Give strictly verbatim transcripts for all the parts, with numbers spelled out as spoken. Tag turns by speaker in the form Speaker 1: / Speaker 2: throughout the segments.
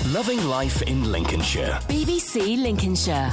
Speaker 1: Loving life in Lincolnshire.
Speaker 2: B B C Lincolnshire.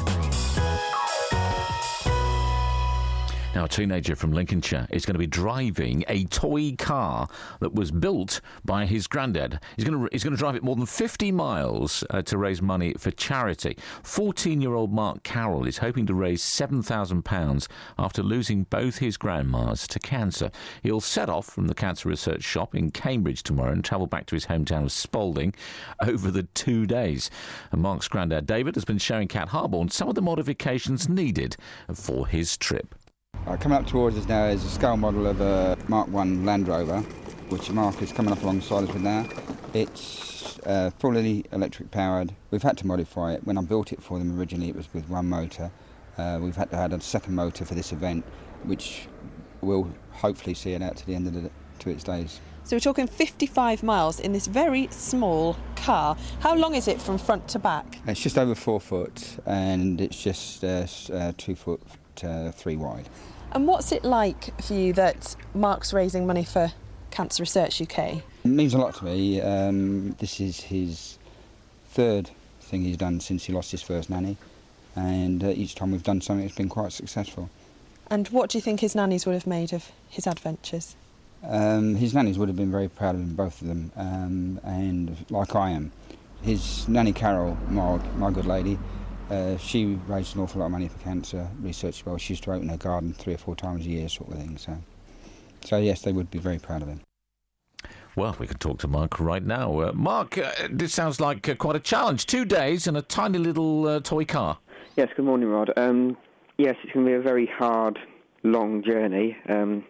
Speaker 3: Now, a teenager from Lincolnshire is going to be driving a toy car that was built by his granddad. He's going to he's going to drive it more than fifty miles uh, to raise money for charity. fourteen-year-old Mark Carroll is hoping to raise seven thousand pounds after losing both his grandmas to cancer. He'll set off from the Cancer Research Shop in Cambridge tomorrow and travel back to his hometown of Spalding over the two days. And Mark's granddad, David, has been showing Kat Harborne some of the modifications needed for his trip.
Speaker 4: Uh, coming up towards us now is a scale model of a Mark one Land Rover, which Mark is coming up alongside us with now. It's uh, fully electric powered. We've had to modify it. When I built it for them originally, it was with one motor. Uh, we've had to add a second motor for this event, which will hopefully see it out to the end of the, to its days.
Speaker 5: So we're talking fifty-five miles in this very small car. How long is it from front to back?
Speaker 4: It's just over four foot, and it's just uh, uh, two foot uh, three wide.
Speaker 5: And what's it like for you that Mark's raising money for Cancer Research U K?
Speaker 4: It means a lot to me. Um, this is his third thing he's done since he lost his first nanny, and uh, each time we've done something it's been quite successful.
Speaker 5: And what do you think his nannies would have made of his adventures?
Speaker 4: Um, his nannies would have been very proud of him, both of them, um, and like I am. His nanny Carol, my, my good lady, Uh, she raised an awful lot of money for Cancer Research as well. She used to open her garden three or four times a year, sort of thing. So, so yes, they would be very proud of him.
Speaker 3: Well, we can talk to Mark right now. Uh, Mark, uh, this sounds like uh, quite a challenge. Two days and a tiny little uh, toy car.
Speaker 6: Yes, good morning, Rod. Um, yes, it's going to be a very hard, long journey. Um,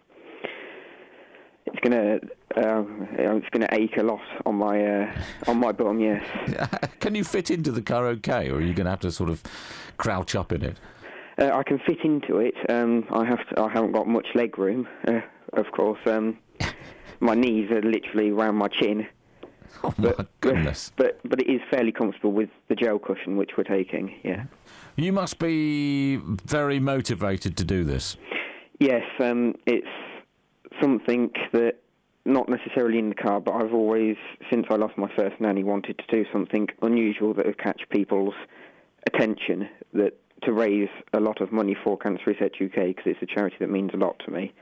Speaker 6: it's going to uh, it's going to ache a lot on my uh, on my bum. Yes.
Speaker 3: Can you fit into the car okay, or are you going to have to sort of crouch up in it?
Speaker 6: Uh, I can fit into it. Um, I have to, I haven't got much leg room, uh, of course. Um, my knees are literally around my chin.
Speaker 3: Oh my
Speaker 6: but,
Speaker 3: goodness!
Speaker 6: But but it is fairly comfortable with the gel cushion which we're taking. Yeah.
Speaker 3: You must be very motivated to do this.
Speaker 6: Yes, um, it's something that, not necessarily in the car, but I've always, since I lost my first nanny, wanted to do something unusual that would catch people's attention, that to raise a lot of money for Cancer Research U K, because it's a charity that means a lot to me.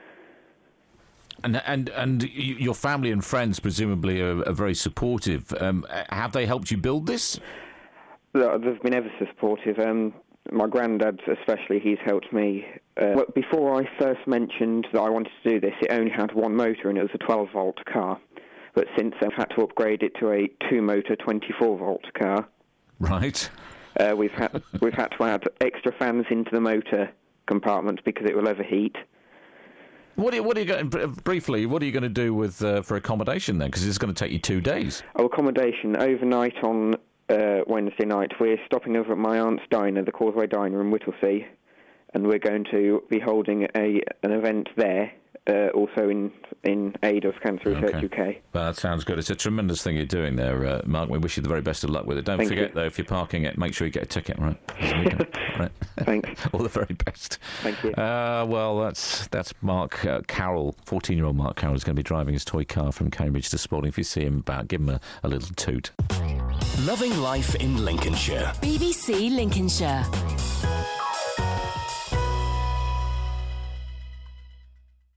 Speaker 3: And and and your family and friends presumably are, are very supportive. Um, have they helped you build this?
Speaker 6: They've been ever so supportive. Um, my granddad especially, he's helped me. Uh, well, before I first mentioned that I wanted to do this, it only had one motor and it was a twelve volt car. But since I've had to upgrade it to a two-motor twenty-four volt car.
Speaker 3: Right.
Speaker 6: Uh, we've had we've had to add extra fans into the motor compartment because it will overheat.
Speaker 3: What are you, what are you going briefly? What are you going to do with uh, for accommodation then? Because it's going to take you two days.
Speaker 6: Oh, accommodation overnight on uh, Wednesday night. We're stopping over at my aunt's diner, the Causeway Diner in Whittlesea, and we're going to be holding a an event there. Uh, also in in aid of Cancer Research
Speaker 3: okay.
Speaker 6: U K.
Speaker 3: Well, that sounds good. It's a tremendous thing you're doing there, uh, Mark. We wish you the very best of luck with it. Don't
Speaker 6: Thank
Speaker 3: forget,
Speaker 6: you.
Speaker 3: though, if you're parking it, make sure you get a ticket, right? right.
Speaker 6: Thanks.
Speaker 3: All the very best.
Speaker 6: Thank you.
Speaker 3: Uh, well, that's that's Mark uh, Carroll, fourteen-year-old Mark Carroll, is going to be driving his toy car from Cambridge to Spalding. If you see him about, give him a, a little toot.
Speaker 1: Loving life in Lincolnshire.
Speaker 2: B B C Lincolnshire.